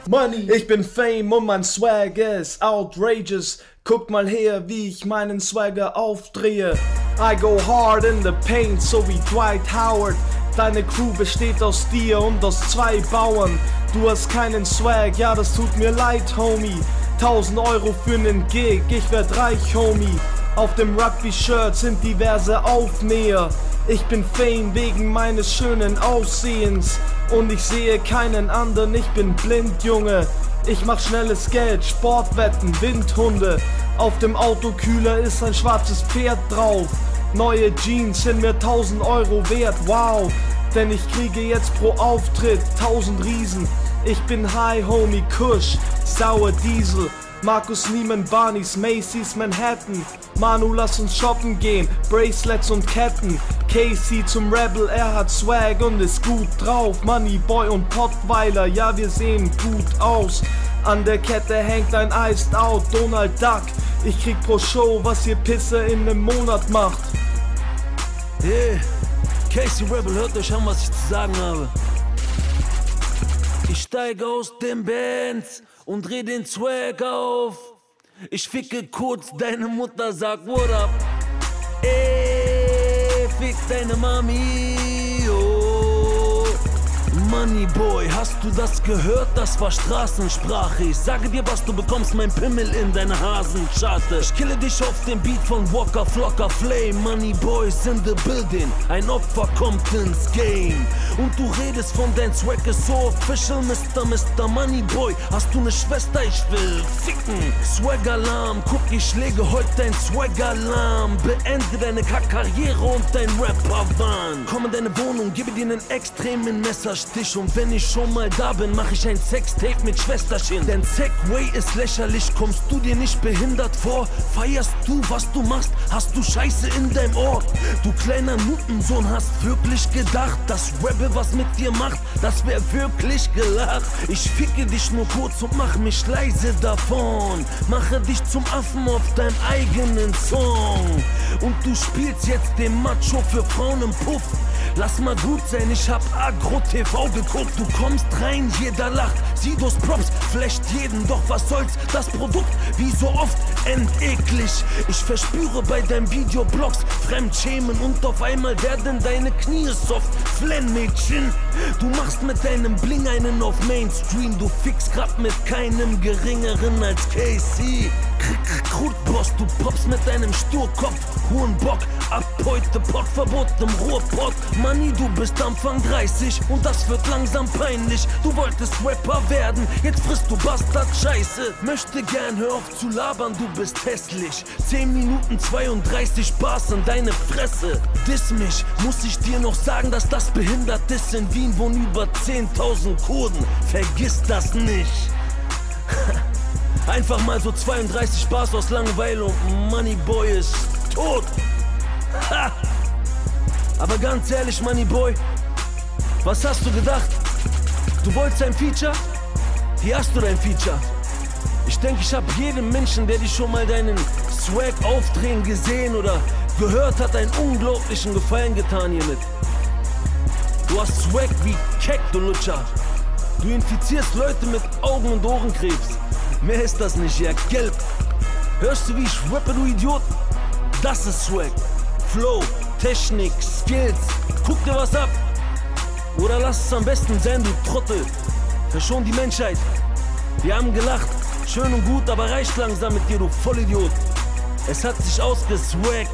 Money. Ich bin Fame und mein Swag ist outrageous. Guckt mal her, wie ich meinen Swagger aufdrehe. I go hard in the paint, so wie Dwight Howard. Deine Crew besteht aus dir und aus 2 Bauern. Du hast keinen Swag, ja das tut mir leid, Homie. 1000 Euro für nen Gig, ich werd reich, Homie. Auf dem Rugby-Shirt sind diverse Aufnäher. Ich bin Fame wegen meines schönen Aussehens. Und ich sehe keinen anderen, ich bin blind, Junge. Ich mach schnelles Geld, Sportwetten, Windhunde. Auf dem Autokühler ist ein schwarzes Pferd drauf. Neue Jeans sind mir 1000 Euro wert, wow. Denn ich kriege jetzt pro Auftritt 1000 Riesen. Ich bin High Homie Kush, Sauer Diesel. Markus Niemann, Barneys, Macy's, Manhattan. Manu, lass uns shoppen gehen, Bracelets und Ketten. Casey zum Rebel, er hat Swag und ist gut drauf. Moneyboy und Pottweiler, ja wir sehen gut aus. An der Kette hängt ein Iced Out Donald Duck. Ich krieg pro Show, was ihr Pisse in nem Monat macht. Yeah, Casey Rebel, hört euch an, was ich zu sagen habe. Ich steige aus dem Benz und dreh den Swag auf. Ich ficke kurz deine Mutter, sag what up. Ey, fick deine Mami, oh. Moneyboy, hast du das gehört? Das war Straßensprache. Ich sage dir was, du bekommst mein Pimmel in deine Hasenscharte. Ich kille dich auf dem Beat von Walker Flocker Flame. Moneyboys in the building, ein Opfer kommt ins Game. Und du redest von dein Swag ist so official, Mr. Moneyboy. Hast du ne Schwester? Ich will ficken. Swag-Alarm, guck, ich lege heute dein Swag-Alarm. Beende deine Kack-Karriere und dein Rapper-Wahn. Komm in deine Wohnung, gebe dir nen extremen Messerstich. Und wenn ich schon mal da bin, mach ich ein Sextape mit Schwesterchen. Denn Segway ist lächerlich, kommst du dir nicht behindert vor? Feierst du, was du machst? Hast du Scheiße in deinem Ohr? Du kleiner Nutensohn, hast wirklich gedacht, dass Rebel was mit dir macht? Das wär wirklich gelacht. Ich ficke dich nur kurz und mach mich leise davon. Mache dich zum Affen auf deinem eigenen Song. Und du spielst jetzt den Macho für Frauen im Puff. Lass mal gut sein, ich hab Agro TV geguckt. Du kommst rein, jeder lacht, Sidos Props, flasht jeden. Doch was soll's, das Produkt, wie so oft, endeklig. Ich verspüre bei deinem Videoblogs Fremdschämen und auf einmal werden deine Knie soft. Flemmmädchen, du machst mit deinem Bling einen auf Mainstream. Du fixst grad mit keinem geringeren als Casey. Krutboss, du poppst mit deinem Sturkopf, Hurenbock, ab heute Pottverbot im Ruhrpott. Money, du bist Anfang 30 und das wird langsam peinlich. Du wolltest Rapper werden, jetzt frisst du Bastard Scheiße. Möchte gern, hör auf zu labern, du bist hässlich. 10 Minuten 32 Bars in deine Fresse. Diss mich, muss ich dir noch sagen, dass das behindert ist. In Wien wohnen über 10.000 Kurden, vergiss das nicht. Einfach mal so 32 Bars aus Langeweile und Moneyboy ist tot. Ha! Aber ganz ehrlich, Moneyboy, was hast du gedacht? Du wolltest ein Feature? Hier hast du dein Feature. Ich denke, ich hab jedem Menschen, der dir schon mal deinen Swag aufdrehen gesehen oder gehört hat, einen unglaublichen Gefallen getan hiermit. Du hast Swag wie Keck, du Lutscher. Du infizierst Leute mit Augen- und Ohrenkrebs. Mehr ist das nicht, ja, gelb. Hörst du, wie ich rappe, du Idiot? Das ist Swag. Flow, Technik, Skills. Guck dir was ab. Oder lass es am besten sein, du Trottel. Verschon die Menschheit. Wir haben gelacht. Schön und gut, aber reicht langsam mit dir, du Vollidiot. Es hat sich ausgeswaggt.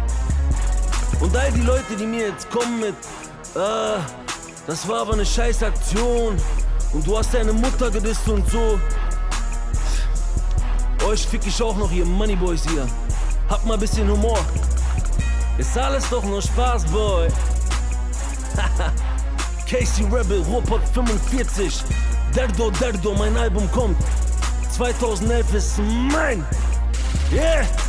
Und all die Leute, die mir jetzt kommen mit das war aber eine scheiß Aktion und du hast deine Mutter gedisst und so. Euch fick ich auch noch, ihr Moneyboys hier. Habt mal ein bisschen Humor. Ist alles doch nur Spaß, Boy. Casey Rebel, Ruhrpott 45. Derdo, mein Album kommt. 2011 ist mein. Yeah!